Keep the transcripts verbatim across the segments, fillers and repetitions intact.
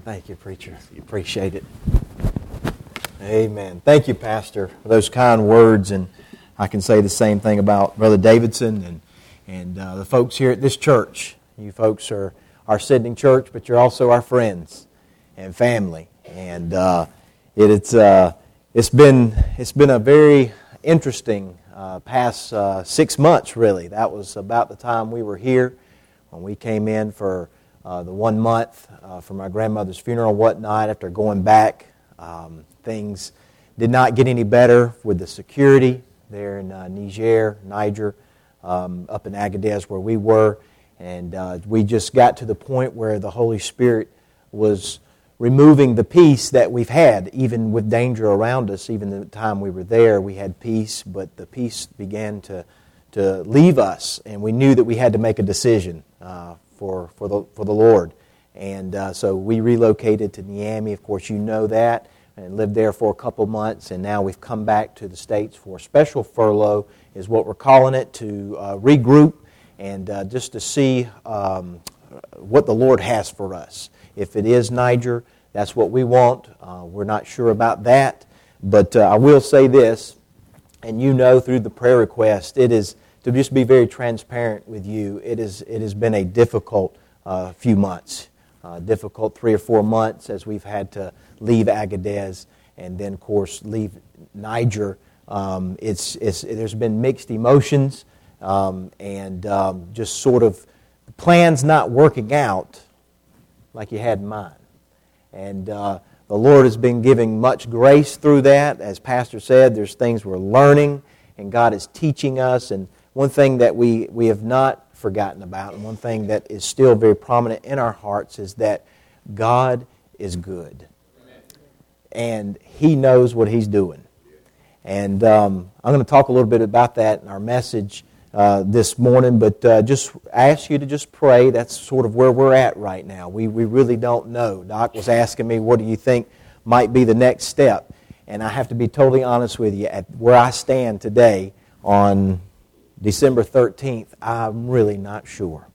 Thank you, preacher. Appreciate it. Amen. Thank you, Pastor, for those kind words. And I can say the same thing about Brother Davidson and and uh, the folks here at this church. You folks are our sending church, but you're also our friends and family. And uh, it, it's uh, it's been it's been a very interesting uh, past uh, six months. Really, that was about the time we were here when we came in for uh, the one month uh, for my grandmother's funeral and whatnot. After going back, um, things did not get any better with the security there in uh, Niger, Niger, um, up in Agadez where we were. And uh, we just got to the point where the Holy Spirit was removing the peace that we've had, even with danger around us. Even the time we were there, we had peace, but the peace began to to leave us, and we knew that we had to make a decision uh, for for the for the Lord. And uh, so we relocated to Niamey. Of course, you know that, and lived there for a couple months. And now we've come back to the States for a special furlough, is what we're calling it, to uh, regroup and uh, just to see um, what the Lord has for us. If it is Niger, that's what we want. Uh, we're not sure about that. But uh, I will say this, and you know through the prayer request, it is, to just be very transparent with you, it is it has been a difficult uh, few months, uh, difficult three or four months as we've had to leave Agadez and then, of course, leave Niger. Um, it's it's there's been mixed emotions um, and um, just sort of plans not working out like you had in mind. And uh, the Lord has been giving much grace through that. As Pastor said, there's things we're learning, and God is teaching us. And one thing that we, we have not forgotten about, and one thing that is still very prominent in our hearts, is that God is good. Amen. And He knows what He's doing. And um, I'm going to talk a little bit about that in our message Uh, this morning, but uh, just ask you to just pray. That's sort of where we're at right now. We we really don't know. Doc was asking me, what do you think might be the next step? And I have to be totally honest with you. At where I stand today on December thirteenth, I'm really not sure.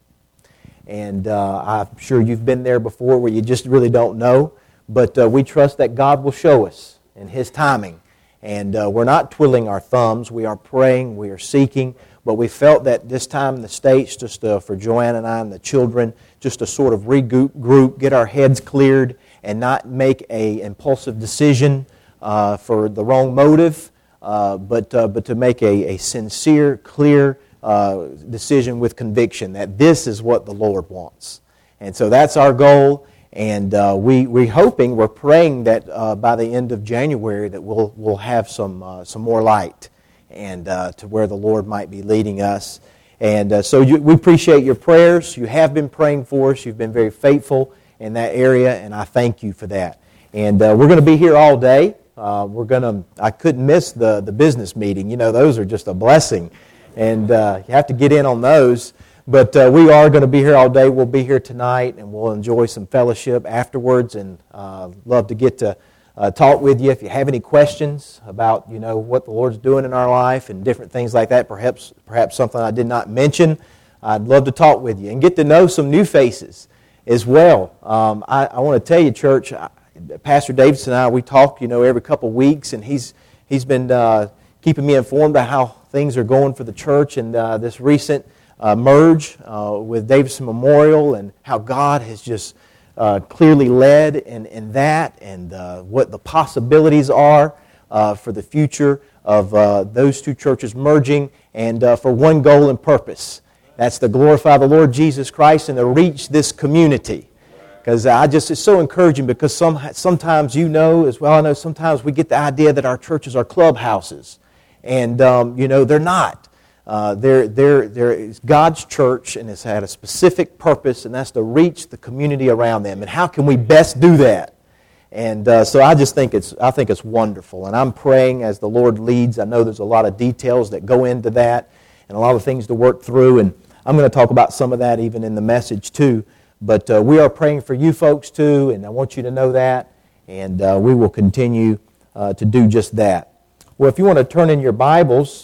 And uh, I'm sure you've been there before where you just really don't know. But uh, we trust that God will show us in His timing. And uh, we're not twiddling our thumbs. We are praying. We are seeking. But we felt that this time in the States, just uh, for Joanne and I and the children, just to sort of regroup, get our heads cleared, and not make a impulsive decision uh, for the wrong motive, uh, but uh, but to make a, a sincere, clear uh, decision with conviction that this is what the Lord wants. And so that's our goal. And uh, we we're hoping, we're praying that uh, by the end of January that we'll we'll have some uh, some more light, and uh, to where the Lord might be leading us. And uh, so you, we appreciate your prayers. You have been praying for us. You've been very faithful in that area, and I thank you for that. And uh, we're going to be here all day. Uh, we're going to. I couldn't miss the, the business meeting. You know, those are just a blessing, and uh, you have to get in on those. But uh, we are going to be here all day. We'll be here tonight, and we'll enjoy some fellowship afterwards, and uh, love to get to Uh, talk with you. If you have any questions about, you know, what the Lord's doing in our life and different things like that, perhaps perhaps something I did not mention, I'd love to talk with you and get to know some new faces as well. Um, I, I want to tell you, church, I, Pastor Davidson and I, we talk, you know, every couple of weeks, and he's he's been uh, keeping me informed about how things are going for the church and uh, this recent uh, merge uh, with Davidson Memorial, and how God has just Uh, clearly led in, in that, and uh, what the possibilities are uh, for the future of uh, those two churches merging, and uh, for one goal and purpose. That's to glorify the Lord Jesus Christ and to reach this community. Because I just, it's so encouraging, because some sometimes, you know, as well I know, sometimes we get the idea that our churches are clubhouses. And, um, you know, they're not. Uh, they're, they're, they're God's church, and it's had a specific purpose, and that's to reach the community around them. And how can we best do that? And uh, so I just think it's I think it's wonderful. And I'm praying as the Lord leads. I know there's a lot of details that go into that, and a lot of things to work through. And I'm going to talk about some of that even in the message too. But uh, we are praying for you folks too, and I want you to know that. And uh, we will continue uh, to do just that. Well, if you want to turn in your Bibles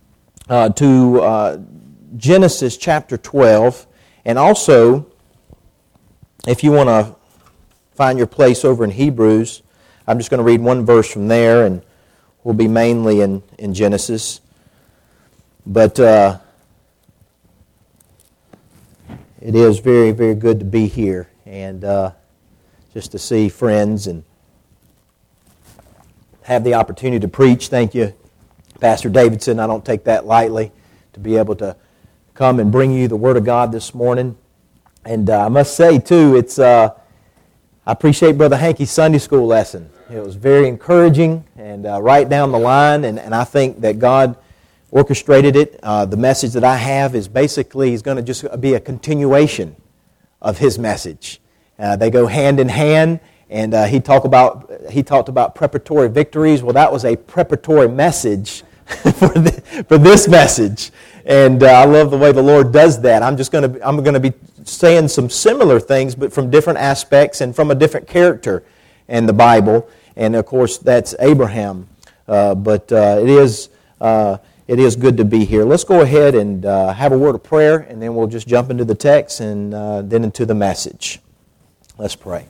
Uh, to uh, Genesis chapter twelve, and also, if you want to find your place over in Hebrews, I'm just going to read one verse from there, and we'll be mainly in, in Genesis. But uh, it is very, very good to be here, and uh, just to see friends and have the opportunity to preach. Thank you, Pastor Davidson. I don't take that lightly, to be able to come and bring you the Word of God this morning. And uh, I must say, too, it's uh, I appreciate Brother Hankey's Sunday school lesson. It was very encouraging and uh, right down the line, and, and I think that God orchestrated it. Uh, the message that I have is basically is going to just be a continuation of his message. Uh, they go hand in hand, and uh, he talked about he talked about preparatory victories. Well, that was a preparatory message for the, for this message, and uh, I love the way the Lord does that. I'm just going to I'm going to be saying some similar things, but from different aspects and from a different character in the Bible, and of course that's Abraham. Uh, but uh, it is. Uh, It is good to be here. Let's go ahead and uh, have a word of prayer, and then we'll just jump into the text and uh, then into the message. Let's pray.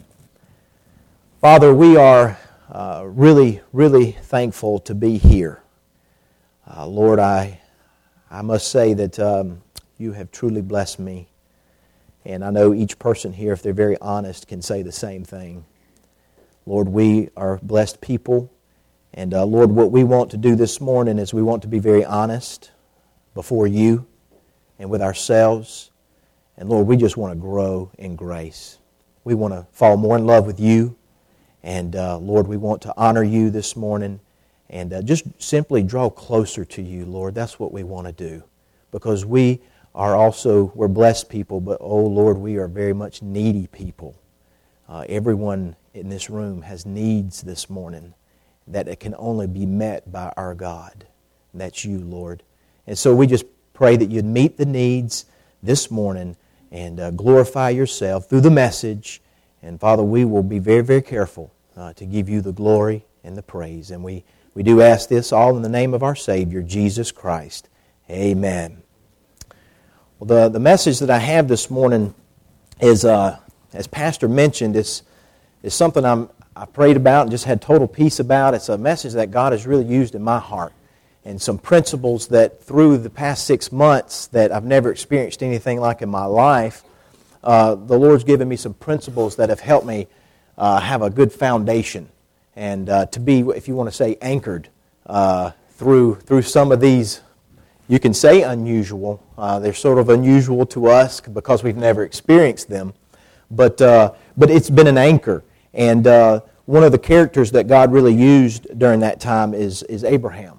Father, we are uh, really, really thankful to be here. Uh, Lord, I I must say that um, you have truly blessed me. And I know each person here, if they're very honest, can say the same thing. Lord, we are blessed people. And uh, Lord, what we want to do this morning is we want to be very honest before you and with ourselves. And Lord, we just want to grow in grace. We want to fall more in love with you. And uh, Lord, we want to honor you this morning and uh, just simply draw closer to you, Lord. That's what we want to do. Because we are also, we're blessed people, but oh Lord, we are very much needy people. Uh, everyone in this room has needs this morning that it can only be met by our God. And that's you, Lord. And so we just pray that you'd meet the needs this morning and uh, glorify yourself through the message. And Father, we will be very, very careful uh, to give you the glory and the praise. And we, we do ask this all in the name of our Savior, Jesus Christ. Amen. Well, the, the message that I have this morning is, uh, as Pastor mentioned, is, is something I'm I prayed about and just had total peace about. It's a message that God has really used in my heart, and some principles that through the past six months that I've never experienced anything like in my life, uh, the Lord's given me some principles that have helped me uh, have a good foundation and uh, to be, if you want to say, anchored uh, through through some of these, you can say unusual. Uh, they're sort of unusual to us because we've never experienced them, but uh, but it's been an anchor. And uh, one of the characters that God really used during that time is, is Abraham.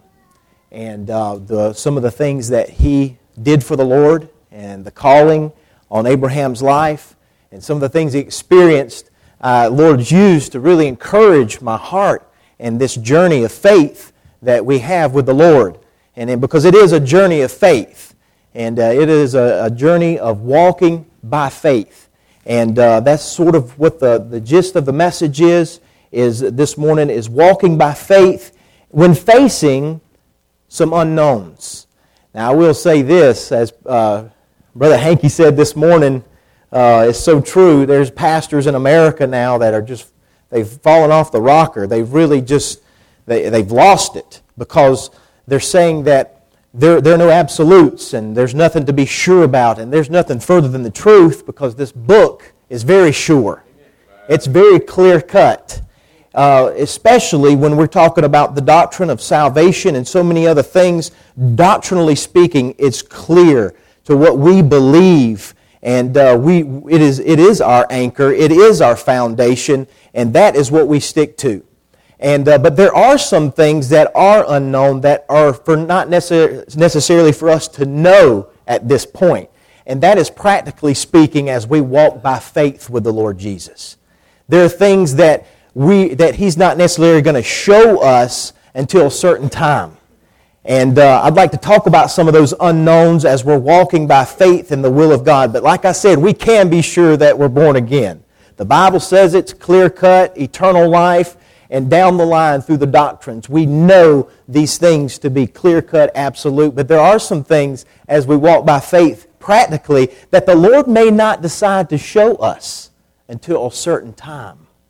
And uh, the, some of the things that he did for the Lord and the calling on Abraham's life and some of the things he experienced, uh, Lord's used to really encourage my heart in this journey of faith that we have with the Lord. And then, because it is a journey of faith. And uh, it is a, a journey of walking by faith. And uh, that's sort of what the, the gist of the message is, is this morning is walking by faith when facing some unknowns. Now, I will say this, as uh, Brother Hankey said this morning, uh, it's so true. There's pastors in America now that are just, they've fallen off the rocker. They've really just, they, they've lost it because they're saying that There, there are no absolutes, and there's nothing to be sure about, and there's nothing further than the truth because this book is very sure. It's very clear-cut, uh, especially when we're talking about the doctrine of salvation and so many other things. Doctrinally speaking, it's clear to what we believe, and uh, we it is it is our anchor, it is our foundation, and that is what we stick to. And uh, but there are some things that are unknown that are for not necessar- necessarily for us to know at this point. And that is practically speaking as we walk by faith with the Lord Jesus. There are things that we that He's not necessarily going to show us until a certain time. And uh, I'd like to talk about some of those unknowns as we're walking by faith in the will of God. But like I said, we can be sure that we're born again. The Bible says it's clear-cut, eternal life, and down the line through the doctrines, we know these things to be clear-cut, absolute. But there are some things as we walk by faith practically that the Lord may not decide to show us until a certain time.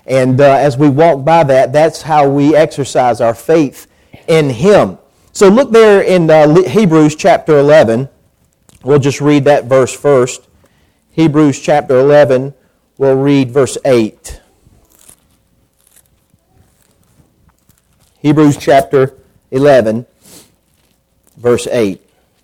And uh, as we walk by that, that's how we exercise our faith in Him. So look there in uh, Hebrews chapter eleven. We'll just read that verse first. Hebrews chapter eleven, we'll read verse eight. Hebrews chapter eleven, verse eight.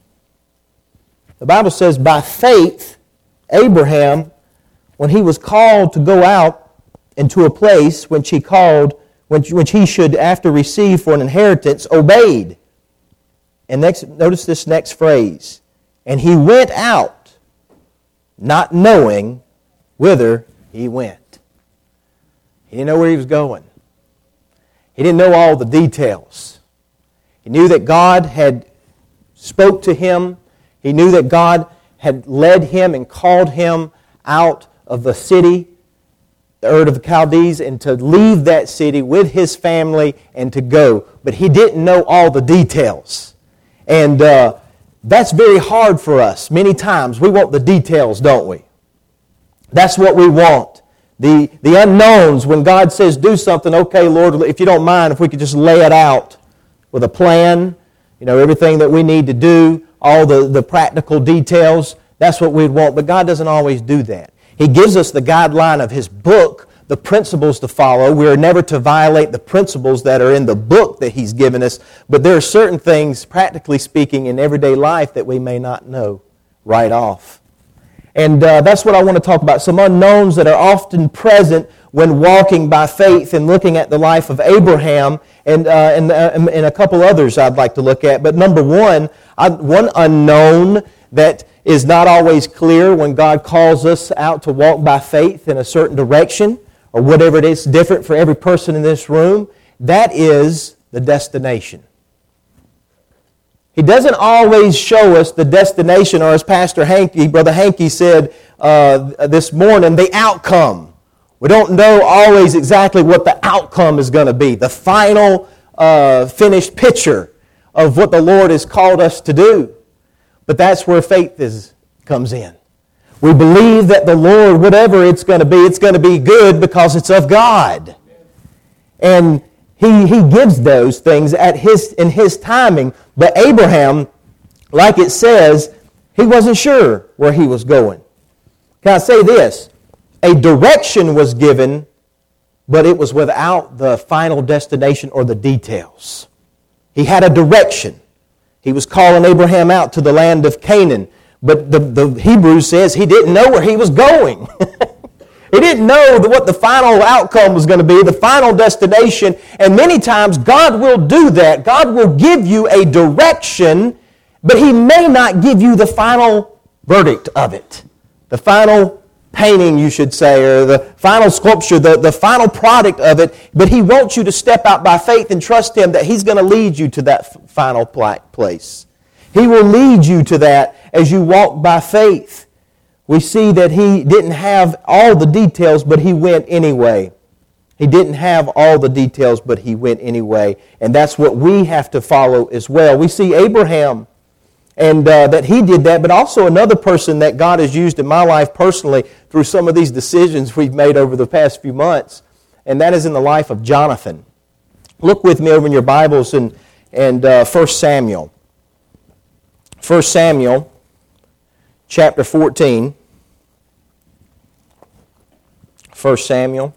The Bible says, by faith, Abraham, when he was called to go out into a place which he called, which he should after receive for an inheritance, obeyed. And next, notice this next phrase. And he went out, not knowing whither he went. He didn't know where he was going. He didn't know all the details. He knew that God had spoke to him. He knew that God had led him and called him out of the city, the Ur of the Chaldees, and to leave that city with his family and to go. But he didn't know all the details. And uh, that's very hard for us. Many times we want the details, don't we? That's what we want. The, the unknowns, when God says do something, okay, Lord, if you don't mind, if we could just lay it out with a plan, you know, everything that we need to do, all the, the practical details, that's what we'd want. But God doesn't always do that. He gives us the guideline of His book, the principles to follow. We are never to violate the principles that are in the book that He's given us. But there are certain things, practically speaking, in everyday life that we may not know right off. And uh, that's what I want to talk about. Some unknowns that are often present when walking by faith and looking at the life of Abraham and, uh, and, uh, and a couple others I'd like to look at. But number one, I, one unknown that is not always clear when God calls us out to walk by faith in a certain direction or whatever it is, different for every person in this room, that is the destination. He doesn't always show us the destination, or as Pastor Hankey, Brother Hankey said uh, this morning, the outcome. We don't know always exactly what the outcome is going to be, the final uh, finished picture of what the Lord has called us to do. But that's where faith is comes in. We believe that the Lord, whatever it's going to be, it's going to be good because it's of God. And He, he gives those things at his in His timing. But Abraham, like it says, he wasn't sure where he was going. Can I say this? A direction was given, but it was without the final destination or the details. He had a direction. He was calling Abraham out to the land of Canaan. But the, the Hebrew says he didn't know where he was going. He didn't know what the final outcome was going to be, the final destination. And many times God will do that. God will give you a direction, but He may not give you the final verdict of it. The final painting, you should say, or the final sculpture, the, the final product of it. But He wants you to step out by faith and trust Him that He's going to lead you to that final place. He will lead you to that as you walk by faith. We see that he didn't have all the details, but he went anyway. He didn't have all the details, but he went anyway. And that's what we have to follow as well. We see Abraham, and uh, that he did that, but also another person that God has used in my life personally through some of these decisions we've made over the past few months, and that is in the life of Jonathan. Look with me over in your Bibles in, in uh, First Samuel. First Samuel chapter fourteen. First Samuel.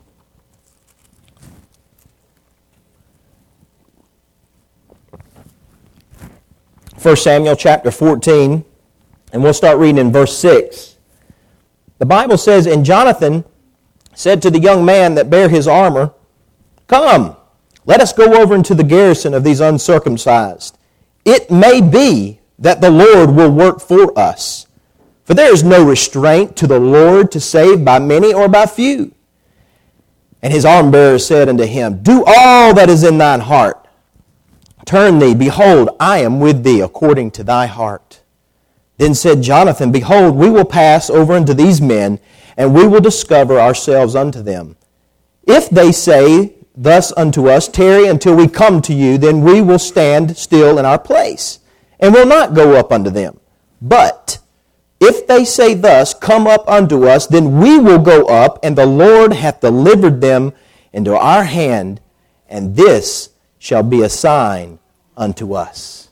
First Samuel chapter fourteen, and we'll start reading in verse six. The Bible says, "And Jonathan said to the young man that bare his armor, Come, let us go over into the garrison of these uncircumcised. It may be that the Lord will work for us. For there is no restraint to the Lord to save by many or by few. And his armbearer said unto him, Do all that is in thine heart. Turn thee, behold, I am with thee according to thy heart. Then said Jonathan, Behold, we will pass over unto these men, and we will discover ourselves unto them. If they say thus unto us, Tarry until we come to you, then we will stand still in our place, and will not go up unto them. But If they say thus, come up unto us, then we will go up, and the Lord hath delivered them into our hand, and this shall be a sign unto us.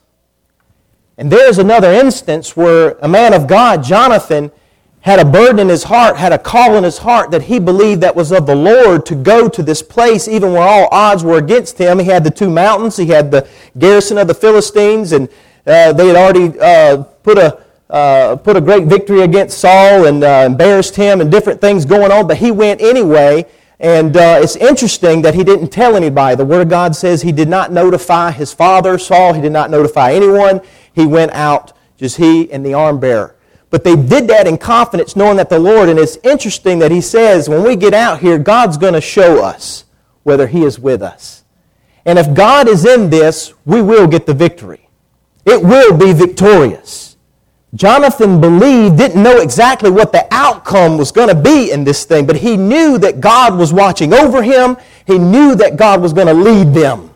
And there is another instance where a man of God, Jonathan, had a burden in his heart, had a call in his heart that he believed that was of the Lord to go to this place even where all odds were against him. He had the two mountains, he had the garrison of the Philistines, and uh, they had already uh, put a uh, put a great victory against Saul and uh, embarrassed him and different things going on, but he went anyway. And uh, it's interesting that he didn't tell anybody. The Word of God says he did not notify his father, Saul. He did not notify anyone. He went out, just he and the arm bearer. But they did that in confidence, knowing that the Lord, and it's interesting that he says, when we get out here, God's going to show us whether he is with us. And if God is in this, we will get the victory. It will be victorious. Jonathan believed, didn't know exactly what the outcome was going to be in this thing, but he knew that God was watching over him. He knew that God was going to lead them.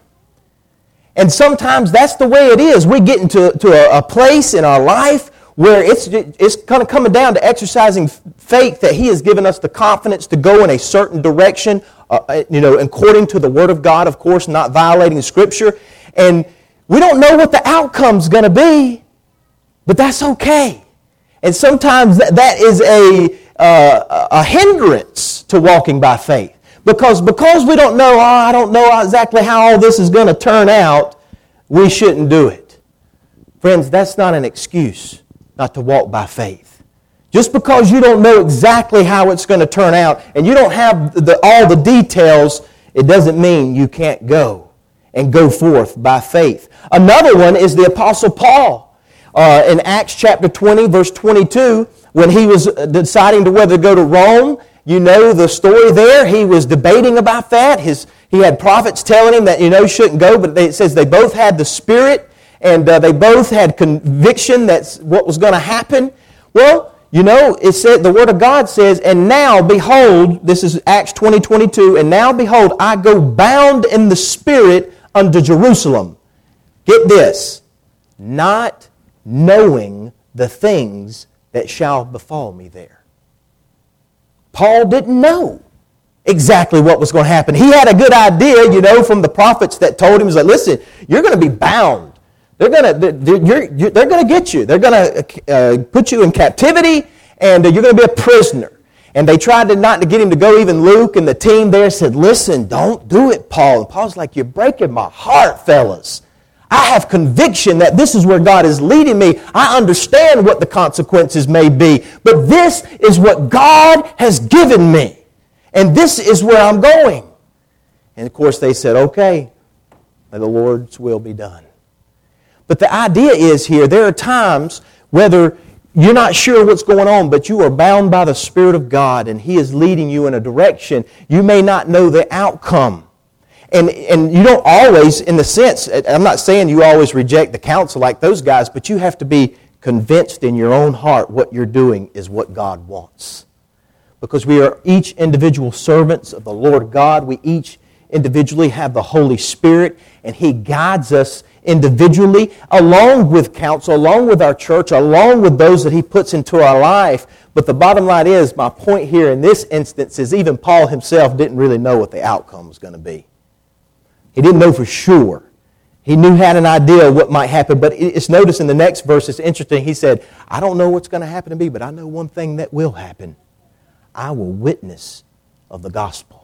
And sometimes that's the way it is. We get into to a, a place in our life where it's, it's kind of coming down to exercising faith that he has given us the confidence to go in a certain direction, uh, you know, according to the Word of God, of course, not violating Scripture. And we don't know what the outcome's going to be. But that's okay. And sometimes that, that is a, uh, a hindrance to walking by faith. Because, because we don't know, oh, I don't know exactly how all this is going to turn out, we shouldn't do it. Friends, that's not an excuse not to walk by faith. Just because you don't know exactly how it's going to turn out and you don't have the, all the details, it doesn't mean you can't go and go forth by faith. Another one is the Apostle Paul. Uh, in Acts chapter twenty, verse twenty-two, when he was deciding to whether to go to Rome, you know the story there. He was debating about that. His, he had prophets telling him that, you know, you shouldn't go, but they, it says they both had the Spirit, and uh, they both had conviction that's what was going to happen. Well, you know, it said, the Word of God says, and now, behold, this is Acts twenty, twenty-two, and now, behold, I go bound in the Spirit unto Jerusalem. Get this, not knowing the things that shall befall me there. Paul didn't know exactly what was going to happen. He had a good idea, you know, from the prophets that told him, he's like, listen, you're going to be bound. They're going to they're, you're, you're, they're going to get you. They're going to uh, put you in captivity, and uh, you're going to be a prisoner. And they tried to not to get him to go. Even Luke and the team there said, listen, don't do it, Paul. And Paul's like, you're breaking my heart, fellas. I have conviction that this is where God is leading me. I understand what the consequences may be, but this is what God has given me, and this is where I'm going. And of course they said, okay, may the Lord's will be done. But the idea is here, there are times whether you're not sure what's going on, but you are bound by the Spirit of God, and He is leading you in a direction. You may not know the outcome. And and you don't always, in the sense, I'm not saying you always reject the counsel like those guys, but you have to be convinced in your own heart what you're doing is what God wants. Because we are each individual servants of the Lord God. We each individually have the Holy Spirit, and He guides us individually, along with counsel, along with our church, along with those that He puts into our life. But the bottom line is, my point here in this instance is even Paul himself didn't really know what the outcome was going to be. He didn't know for sure. He knew, had an idea of what might happen, but it's noticed in the next verse, it's interesting. He said, I don't know what's going to happen to me, but I know one thing that will happen. I will witness of the gospel.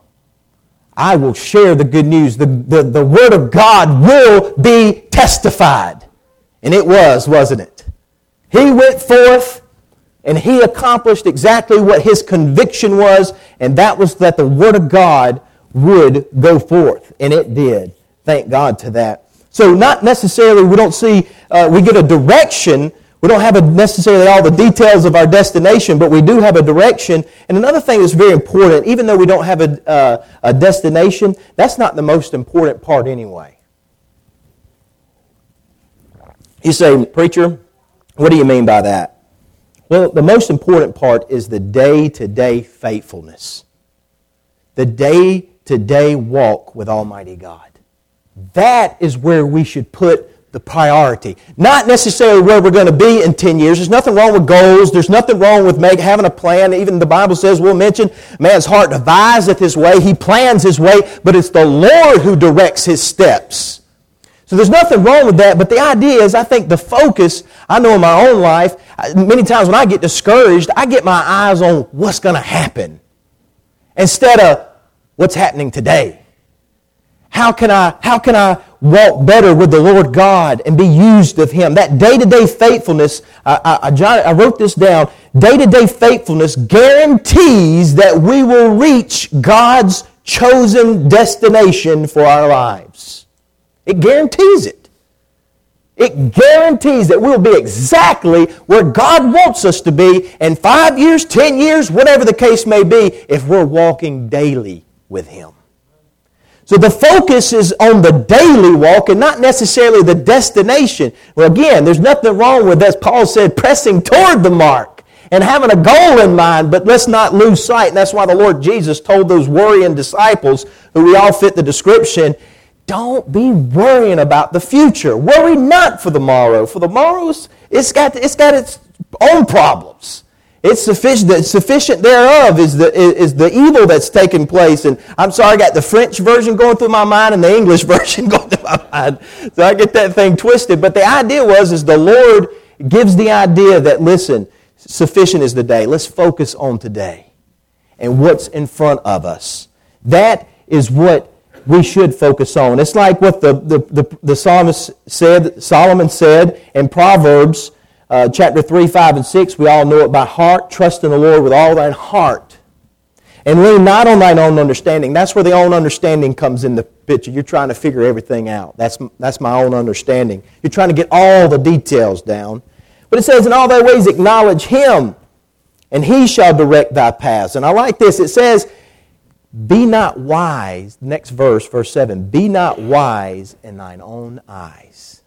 I will share the good news. The, the, the Word of God will be testified. And it was, wasn't it? He went forth and he accomplished exactly what his conviction was, and that was that the Word of God would go forth, and it did. Thank God to that. So not necessarily, we don't see, uh, we get a direction. We don't have a necessarily all the details of our destination, but we do have a direction. And another thing that's very important, even though we don't have a, uh, a destination, that's not the most important part anyway. You say, preacher, what do you mean by that? Well, the most important part is the day-to-day faithfulness. The day-to-day walk with Almighty God. That is where we should put the priority. Not necessarily where we're going to be in ten years. There's nothing wrong with goals. There's nothing wrong with make, having a plan. Even the Bible says, we'll mention, man's heart deviseth his way. He plans his way, but it's the Lord who directs his steps. So there's nothing wrong with that, but the idea is, I think the focus, I know in my own life, many times when I get discouraged, I get my eyes on what's going to happen instead of what's happening today. How can I, how can I walk better with the Lord God and be used of Him? That day-to-day faithfulness, I, I, I wrote this down, day-to-day faithfulness guarantees that we will reach God's chosen destination for our lives. It guarantees it. It guarantees that we'll be exactly where God wants us to be in five years, ten years, whatever the case may be, if we're walking daily with Him. So the focus is on the daily walk and not necessarily the destination. Well, again, there's nothing wrong with, as Paul said, pressing toward the mark and having a goal in mind, but let's not lose sight. And that's why the Lord Jesus told those worrying disciples, who we all fit the description, don't be worrying about the future. Worry not for the morrow. For the morrow's, it's got, it's got its own problems. It's sufficient, the sufficient thereof is the, is the evil that's taking place. And I'm sorry, I got the French version going through my mind and the English version going through my mind. So I get that thing twisted. But the idea was, is the Lord gives the idea that, listen, sufficient is the day. Let's focus on today and what's in front of us. That is what we should focus on. It's like what the, the, the, the psalmist said, Solomon said in Proverbs uh, chapter three, five, and six. We all know it by heart. Trust in the Lord with all thine heart. And lean not on thine own understanding. That's where the own understanding comes in the picture. You're trying to figure everything out. That's, that's my own understanding. You're trying to get all the details down. But it says, in all thy ways acknowledge Him, and He shall direct thy paths. And I like this. It says, be not wise, next verse, verse seven, be not wise in thine own eyes.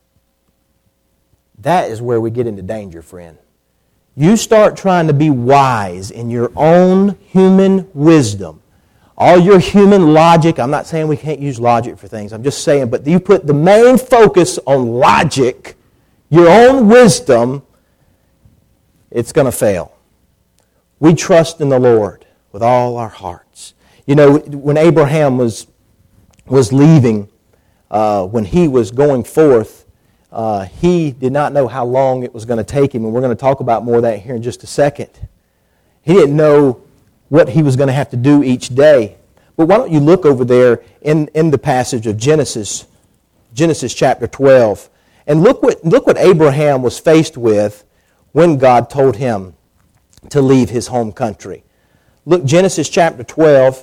That is where we get into danger, friend. You start trying to be wise in your own human wisdom. All your human logic, I'm not saying we can't use logic for things, I'm just saying, but you put the main focus on logic, your own wisdom, it's going to fail. We trust in the Lord with all our hearts. You know, when Abraham was was leaving, uh, when he was going forth, uh, he did not know how long it was going to take him, and we're going to talk about more of that here in just a second. He didn't know what he was going to have to do each day. But why don't you look over there in, in the passage of Genesis, Genesis chapter twelve, and look what look what Abraham was faced with when God told him to leave his home country. Look, Genesis chapter twelve.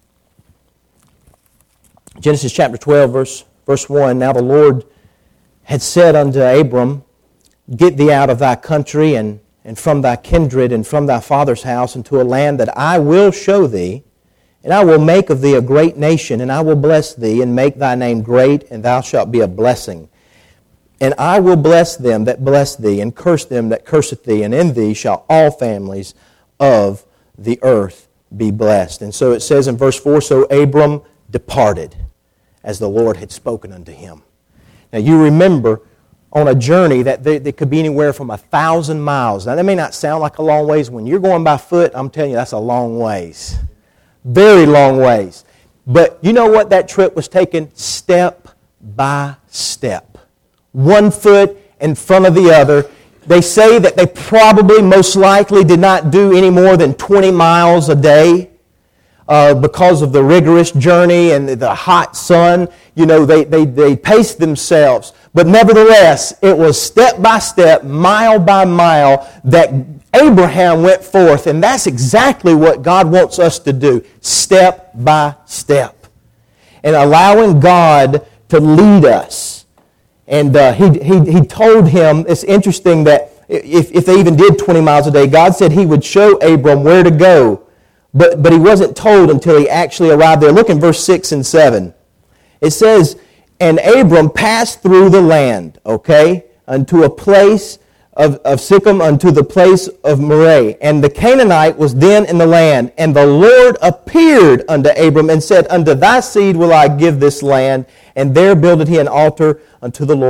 Genesis chapter twelve, verse, verse one, now the Lord had said unto Abram, get thee out of thy country and, and from thy kindred and from thy father's house into a land that I will show thee, and I will make of thee a great nation, and I will bless thee and make thy name great, and thou shalt be a blessing. And I will bless them that bless thee, and curse them that curseth thee, and in thee shall all families of the earth be blessed. And so it says in verse four, so Abram departed as the Lord had spoken unto him. Now you remember on a journey that they, they could be anywhere from a thousand miles. Now that may not sound like a long ways. When you're going by foot, I'm telling you that's a long ways. Very long ways. But you know what? That trip was taken step by step. One foot in front of the other. They say that they probably most likely did not do any more than twenty miles a day. Uh, because of the rigorous journey and the hot sun, you know, they, they, they paced themselves. But nevertheless, it was step by step, mile by mile, that Abraham went forth. And that's exactly what God wants us to do, step by step. And allowing God to lead us. And uh, he, he, he told him, it's interesting that if, if they even did twenty miles a day, God said He would show Abram where to go. But, but he wasn't told until he actually arrived there. Look in verse six and seven. It says, and Abram passed through the land, okay, unto a place of, of Sichem, unto the place of Moreh. And the Canaanite was then in the land. And the Lord appeared unto Abram and said, unto thy seed will I give this land. And there builded he an altar unto the Lord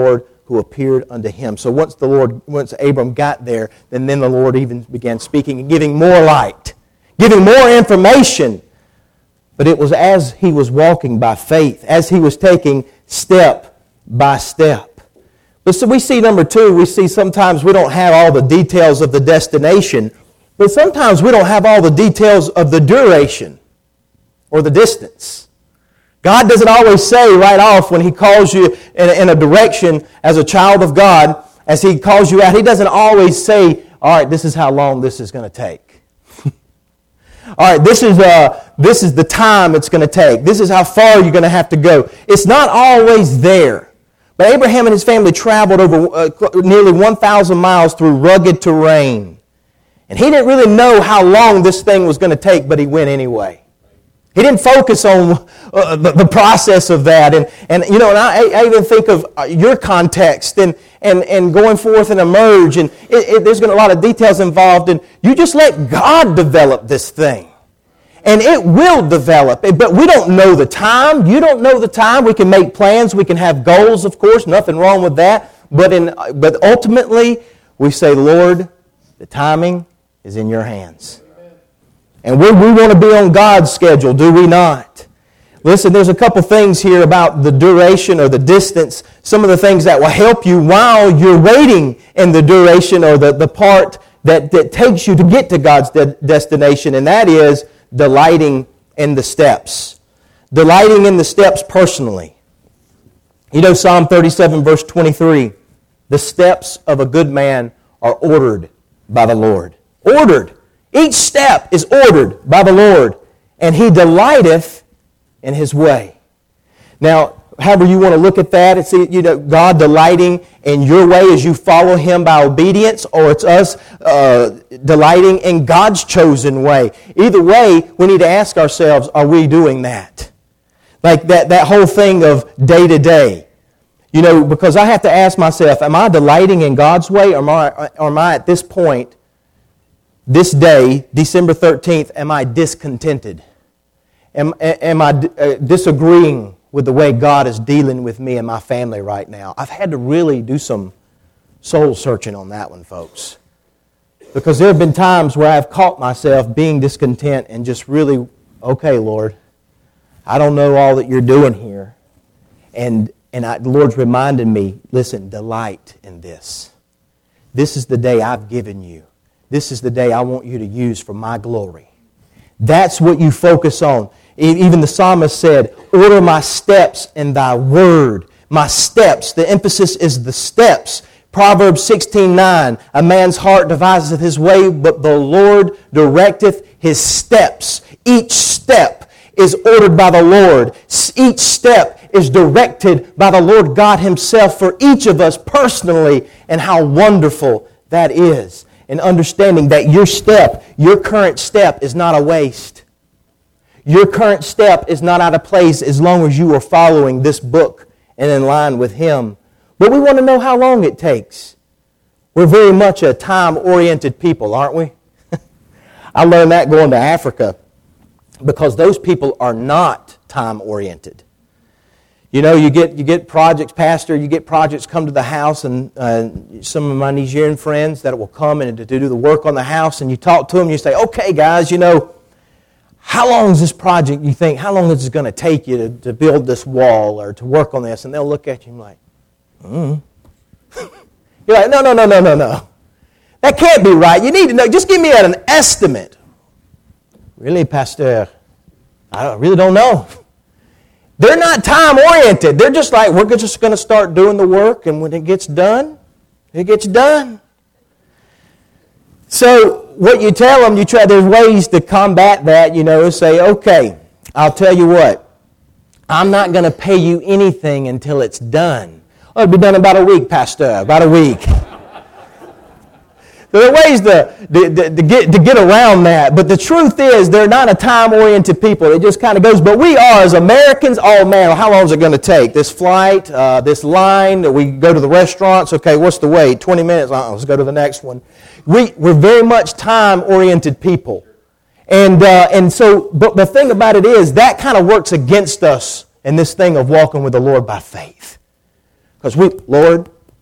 who appeared unto him. So once the Lord, once Abram got there, then, then the Lord even began speaking and giving more light, giving more information. But it was as he was walking by faith, as he was taking step by step. But so we see number two, we see sometimes we don't have all the details of the destination, but sometimes we don't have all the details of the duration or the distance. God doesn't always say right off when He calls you in a, in a direction as a child of God, as He calls you out, He doesn't always say, all right, this is how long this is going to take. All right, this is uh, this is the time it's going to take. This is how far you're going to have to go. It's not always there. But Abraham and his family traveled over uh, nearly one thousand miles through rugged terrain. And he didn't really know how long this thing was going to take, but he went anyway. He didn't focus on uh, the, the process of that. And, and you know, and I, I even think of uh, your context and, and, and going forth and emerge. And it, it, there's going to be a lot of details involved. And you just let God develop this thing. And it will develop. But we don't know the time. You don't know the time. We can make plans. We can have goals, of course. Nothing wrong with that. But, in, but ultimately, we say, Lord, the timing is in your hands. And we, we want to be on God's schedule, do we not? Listen, there's a couple things here about the duration or the distance. Some of the things that will help you while you're waiting in the duration or the, the part that, that takes you to get to God's de- destination. And that is delighting in the steps. Delighting in the steps personally. You know Psalm thirty-seven verse twenty-three. The steps of a good man are ordered by the Lord. Ordered. Each step is ordered by the Lord, and He delighteth in His way. Now, however you want to look at that, it's you know God delighting in your way as you follow Him by obedience, or it's us uh, delighting in God's chosen way. Either way, we need to ask ourselves, are we doing that? Like that, that whole thing of day to day. You know, because I have to ask myself, am I delighting in God's way, or am I, or am I at this point, this day, December thirteenth, am I discontented? Am, am I uh, disagreeing with the way God is dealing with me and my family right now? I've had to really do some soul searching on that one, folks. Because there have been times where I've caught myself being discontent and just really, okay, Lord, I don't know all that you're doing here. And, and I, the Lord's reminded me, listen, delight in this. This is the day I've given you. This is the day I want you to use for my glory. That's what you focus on. Even the psalmist said, order my steps in thy word. My steps. The emphasis is the steps. Proverbs sixteen nine. A man's heart deviseth his way, but the Lord directeth his steps. Each step is ordered by the Lord. Each step is directed by the Lord God Himself for each of us personally. And how wonderful that is. And understanding that your step, your current step is not a waste. Your current step is not out of place as long as you are following this book and in line with Him. But we want to know how long it takes. We're very much a time-oriented people, aren't we? I learned that going to Africa because those people are not time-oriented. You know, you get you get projects, Pastor, you get projects come to the house, and uh, some of my Nigerian friends that will come and to do the work on the house, and you talk to them, you say, okay, guys, you know, how long is this project, you think, how long is it going to take you to, to build this wall or to work on this? And they'll look at you and like, hmm. You're like, no, no, no, no, no, no. That can't be right. You need to know. Just give me an estimate. Really, Pastor? I really don't know. They're not time-oriented. They're just like, we're just going to start doing the work, and when it gets done, it gets done. So what you tell them, you try. There's ways to combat that, you know, say, okay, I'll tell you what. I'm not going to pay you anything until it's done. Oh, it'll be done in about a week, Pastor, about a week. There are ways to, to, to, get, to get around that. But the truth is, they're not a time-oriented people. It just kind of goes. But we are, as Americans, oh man, how long is it going to take? This flight, uh, this line, we go to the restaurants. Okay, what's the wait? twenty minutes? Uh-uh, let's go to the next one. We, we're very much time-oriented people. And, uh, and so, but the thing about it is, that kind of works against us in this thing of walking with the Lord by faith. Because we, Lord,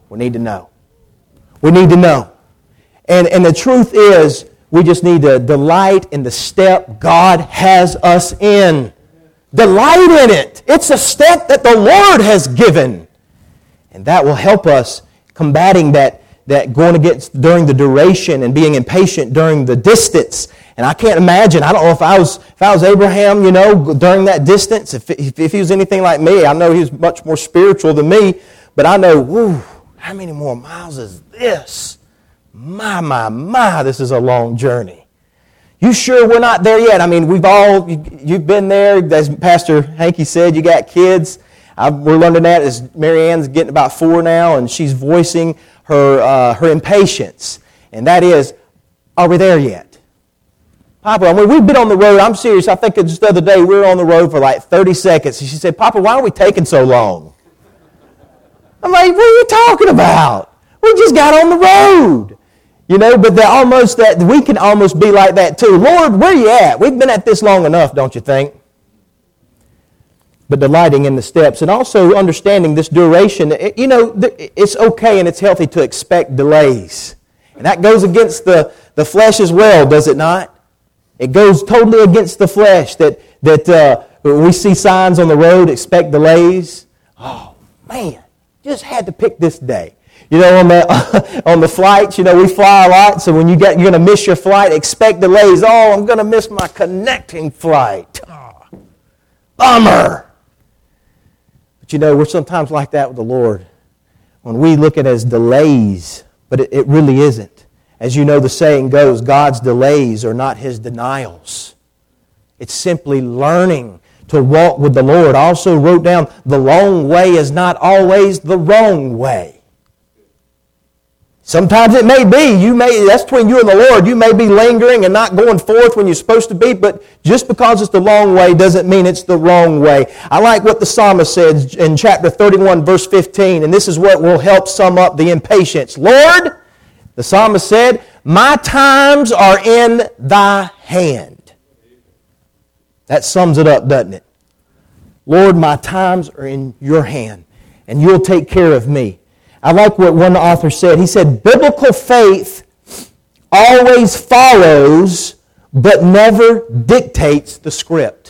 We need to know. We need to know. And, and the truth is, we just need to delight in the step God has us in. Delight in it. It's a step that the Lord has given. And that will help us combating that, that going against during the duration and being impatient during the distance. And I can't imagine, I don't know if I was if I was Abraham, you know, during that distance, if, if, if he was anything like me, I know he was much more spiritual than me, but I know, whew, how many more miles is this? My, my, my, this is a long journey. You sure we're not there yet? I mean, we've all, you've been there, as Pastor Hankey said, you got kids. I, we're learning that as Mary Ann's getting about four now, and she's voicing her uh, her impatience. And that is, are we there yet? Papa, I mean, we've been on the road. I'm serious. I think just the other day we were on the road for like thirty seconds. And she said, Papa, why are we taking so long? I'm like, what are you talking about? We just got on the road. You know, but they're almost that we can almost be like that too. Lord, where you at? We've been at this long enough, don't you think? But delighting in the steps and also understanding this duration. You know, it's okay and it's healthy to expect delays. And that goes against the, the flesh as well, does it not? It goes totally against the flesh that, that uh, we see signs on the road, expect delays. Oh, man, just had to pick this day. You know, on the on the flights, you know, we fly a lot, so when you get, you're going to miss your flight, expect delays. Oh, I'm going to miss my connecting flight. Oh, bummer. But you know, we're sometimes like that with the Lord. When we look at it as delays, but it, it really isn't. As you know, the saying goes, God's delays are not His denials. It's simply learning to walk with the Lord. I also wrote down, the long way is not always the wrong way. Sometimes it may be. You may, that's between you and the Lord. You may be lingering and not going forth when you're supposed to be, but just because it's the long way doesn't mean it's the wrong way. I like what the psalmist said in chapter thirty-one, verse fifteen, and this is what will help sum up the impatience. Lord, the psalmist said, my times are in thy hand. That sums it up, doesn't it? Lord, my times are in your hand, and you'll take care of me. I like what one author said. He said, biblical faith always follows, but never dictates the script.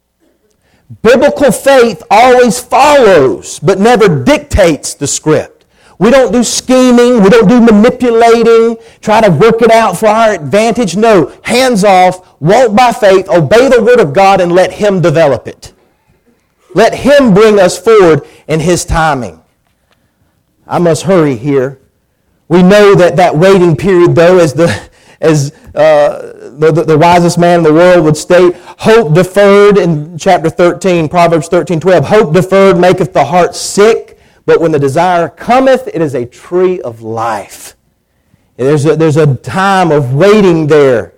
Biblical faith always follows, but never dictates the script. We don't do scheming. We don't do manipulating, try to work it out for our advantage. No, hands off, walk by faith, obey the Word of God, and let Him develop it. Let Him bring us forward in His timing. I must hurry here. We know that that waiting period, though, as the as uh, the, the, the wisest man in the world would state, hope deferred in chapter thirteen, Proverbs thirteen twelve, hope deferred maketh the heart sick, but when the desire cometh, it is a tree of life. There's a, there's a time of waiting there.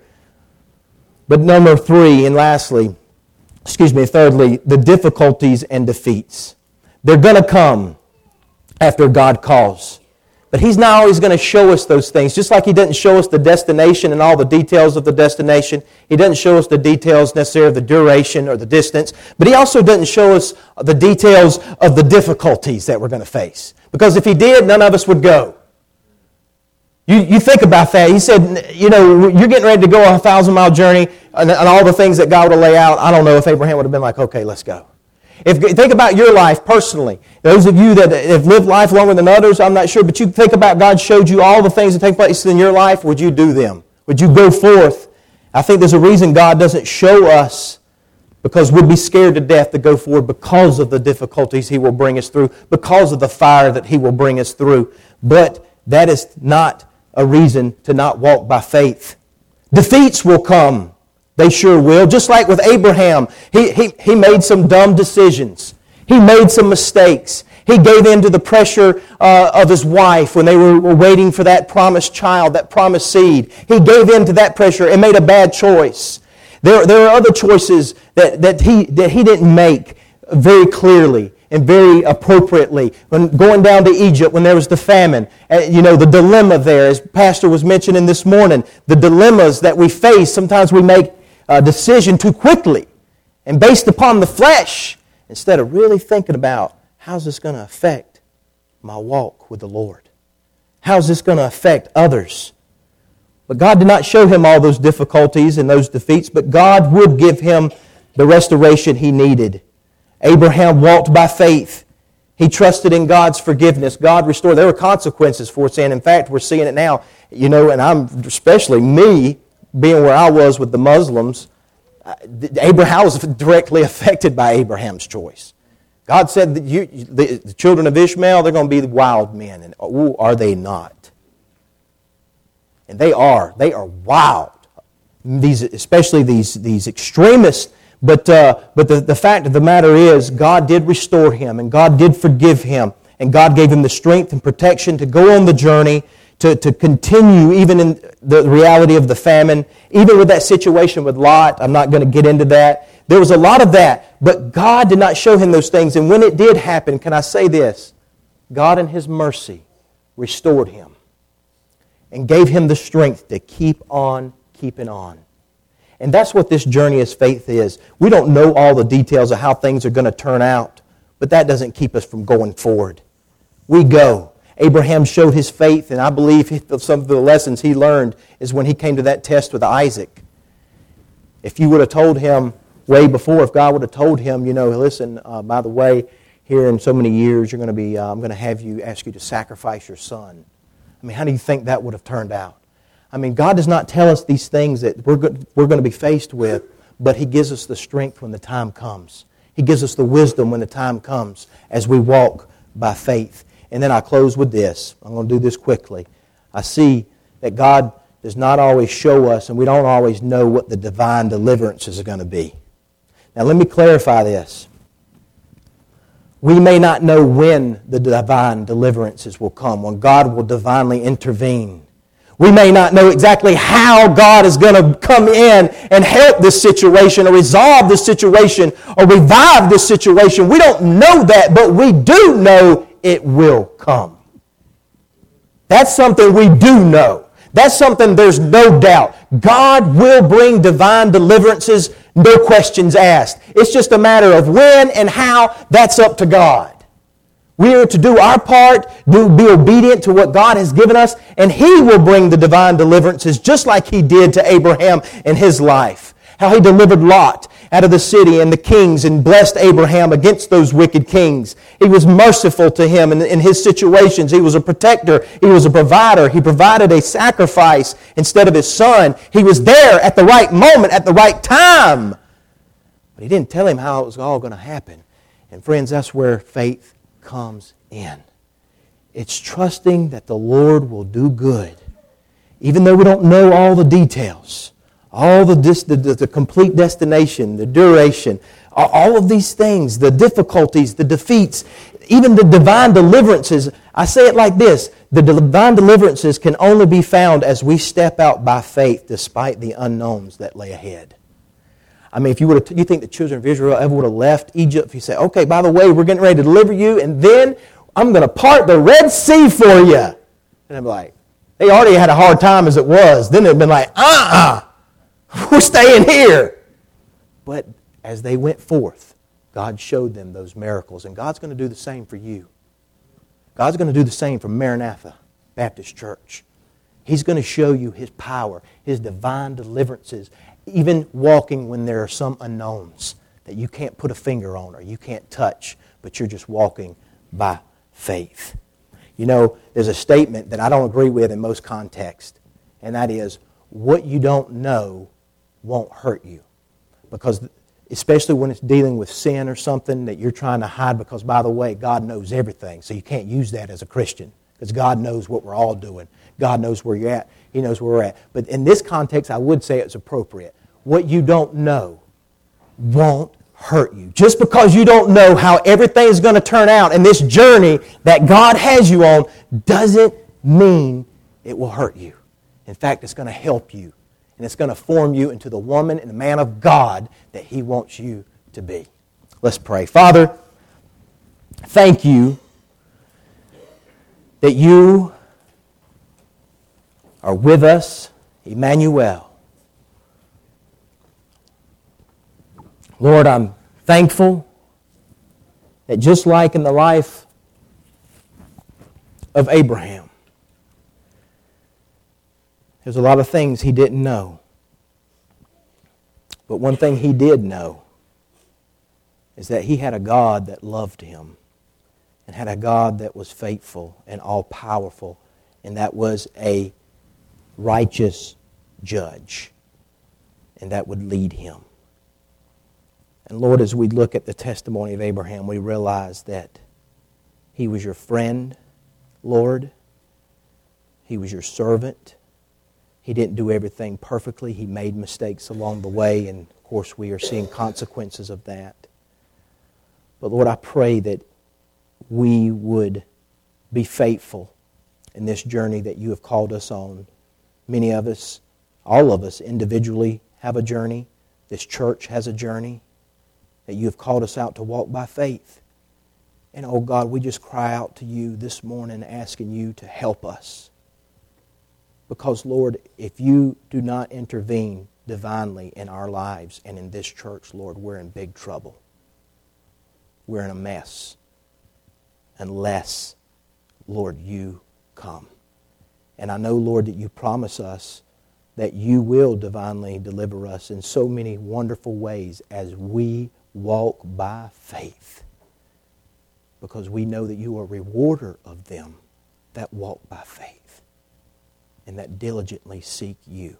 But number three, and lastly, excuse me, thirdly, the difficulties and defeats. They're going to come after God calls. But He's not always going to show us those things. Just like He doesn't show us the destination and all the details of the destination. He doesn't show us the details necessarily of the duration or the distance. But He also doesn't show us the details of the difficulties that we're going to face. Because if He did, none of us would go. You, you think about that. He said, you know, you're getting ready to go on a thousand mile journey and, and all the things that God would lay out. I don't know if Abraham would have been like, okay, let's go. If think about your life personally. Those of you that have lived life longer than others, I'm not sure, but you think about God showed you all the things that take place in your life. Would you do them? Would you go forth? I think there's a reason God doesn't show us, because we'd be scared to death to go forward because of the difficulties He will bring us through, because of the fire that He will bring us through. But that is not a reason to not walk by faith. Defeats will come. They sure will. Just like with Abraham, he, he, he made some dumb decisions. He made some mistakes. He gave in to the pressure uh, of his wife when they were, were waiting for that promised child, that promised seed. He gave in to that pressure and made a bad choice. There, there are other choices that, that, he, that he didn't make very clearly and very appropriately. When going down to Egypt, when there was the famine, uh, you know, the dilemma there, as Pastor was mentioning this morning, the dilemmas that we face, sometimes we make a decision too quickly and based upon the flesh instead of really thinking about how's this going to affect my walk with the Lord. How's this going to affect others? But God did not show him all those difficulties and those defeats, but God would give him the restoration he needed. Abraham walked by faith. He trusted in God's forgiveness. God restored. There were consequences for sin. In fact, we're seeing it now. You know, and I'm, especially me, being where I was with the Muslims, Abraham was directly affected by Abraham's choice. God said that you, the, the children of Ishmael, they're going to be wild men. And ooh, are they not? And they are. They are wild. These, especially these, these extremists. But, uh, but the, the fact of the matter is, God did restore him, and God did forgive him, and God gave him the strength and protection to go on the journey, to, to continue even in the reality of the famine, even with that situation with Lot. I'm not going to get into that. There was a lot of that, but God did not show him those things. And when it did happen, can I say this? God in His mercy restored him and gave him the strength to keep on keeping on. And that's what this journey of faith is. We don't know all the details of how things are going to turn out, but that doesn't keep us from going forward. We go. Abraham showed his faith, and I believe some of the lessons he learned is when he came to that test with Isaac. If you would have told him way before, if God would have told him, you know, listen, uh, by the way, here in so many years, you're going to be, uh, I'm going to have you, ask you to sacrifice your son. I mean, how do you think that would have turned out? I mean, God does not tell us these things that we're go- we're going to be faced with, but He gives us the strength when the time comes. He gives us the wisdom when the time comes as we walk by faith. And then I close with this. I'm going to do this quickly. I see that God does not always show us, and we don't always know what the divine deliverances are going to be. Now let me clarify this. We may not know when the divine deliverances will come, when God will divinely intervene. We may not know exactly how God is going to come in and help this situation or resolve this situation or revive this situation. We don't know that, but we do know it will come. That's something we do know. That's something there's no doubt. God will bring divine deliverances, no questions asked. It's just a matter of when and how. That's up to God. We are to do our part, do, be obedient to what God has given us, and He will bring the divine deliverances just like He did to Abraham in his life. How He delivered Lot out of the city and the kings and blessed Abraham against those wicked kings. He was merciful to him in, in his situations. He was a protector. He was a provider. He provided a sacrifice instead of his son. He was there at the right moment, at the right time. But He didn't tell him how it was all going to happen. And friends, that's where faith comes in. It's trusting that the Lord will do good, even though we don't know all the details, all the, dis- the, the, the complete destination, the duration, all of these things, the difficulties, the defeats, even the divine deliverances. I say it like this: the divine deliverances can only be found as we step out by faith despite the unknowns that lay ahead. I mean, if you would have, you think the children of Israel ever would have left Egypt, if you say, okay, by the way, we're getting ready to deliver you, and then I'm going to part the Red Sea for you. And I'm like, they already had a hard time as it was. Then they'd been like, uh-uh, we're staying here. But as they went forth, God showed them those miracles, and God's going to do the same for you. God's going to do the same for Maranatha Baptist Church. He's going to show you His power, His divine deliverances, even walking when there are some unknowns that you can't put a finger on or you can't touch, but you're just walking by faith. You know, there's a statement that I don't agree with in most contexts, and that is, what you don't know won't hurt you. Because especially when it's dealing with sin or something that you're trying to hide, because, by the way, God knows everything, so you can't use that as a Christian, because God knows what we're all doing. God knows where you're at. He knows where we're at. But in this context, I would say it's appropriate. What you don't know won't hurt you. Just because you don't know how everything's going to turn out in this journey that God has you on doesn't mean it will hurt you. In fact, it's going to help you. And it's going to form you into the woman and the man of God that He wants you to be. Let's pray. Father, thank You that You are with us, Emmanuel. Lord, I'm thankful that just like in the life of Abraham, There's a lot of things he didn't know. But one thing he did know is that he had a God that loved him and had a God that was faithful and all-powerful, and that was a righteous judge, and that would lead him. And Lord, as we look at the testimony of Abraham, we realize that he was your friend, Lord. He was your servant. He didn't do everything perfectly. He made mistakes along the way, and of course we are seeing consequences of that. But Lord, I pray that we would be faithful in this journey that you have called us on. Many of us, all of us individually have a journey. This church has a journey that you have called us out to walk by faith. And oh God, we just cry out to you this morning asking you to help us. Because Lord, if you do not intervene divinely in our lives and in this church, Lord, we're in big trouble. We're in a mess. Unless, Lord, you come. And I know, Lord, that you promise us that you will divinely deliver us in so many wonderful ways as we walk by faith. Because we know that you are a rewarder of them that walk by faith and that diligently seek you.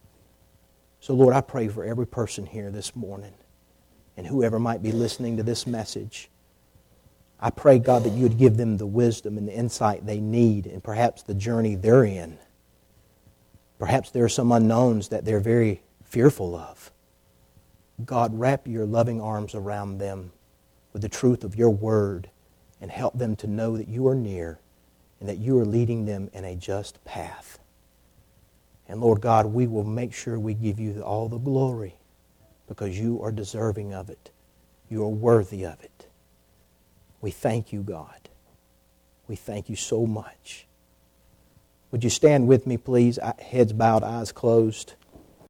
So, Lord, I pray for every person here this morning and whoever might be listening to this message. I pray, God, that you would give them the wisdom and the insight they need and perhaps the journey they're in. Perhaps there are some unknowns that they're very fearful of. God, wrap your loving arms around them with the truth of your word and help them to know that you are near and that you are leading them in a just path. And Lord God, we will make sure we give you all the glory because you are deserving of it. You are worthy of it. We thank you, God. We thank you so much. Would you stand with me, please? Heads bowed, eyes closed.